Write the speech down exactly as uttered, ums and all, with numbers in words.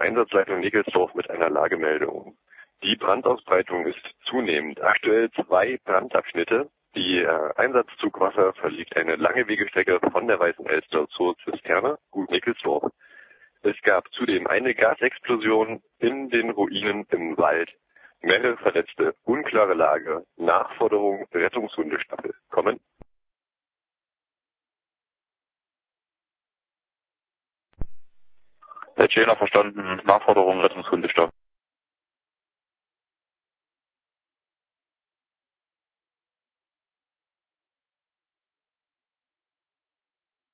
Einsatzleitung Nickelsdorf mit einer Lagemeldung. Die Brandausbreitung ist zunehmend. Aktuell zwei Brandabschnitte. Die äh, Einsatzzugwasser verlief eine lange Wegestrecke von der Weißen Elster zur Zisterne, Gut Nickelsdorf. Es gab zudem eine Gasexplosion in den Ruinen im Wald. Mehrere Verletzte, unklare Lage, Nachforderung Rettungshundestaffel. Kommen. Herr Tschäler, verstanden. Nachforderung Rettungshundestaffel.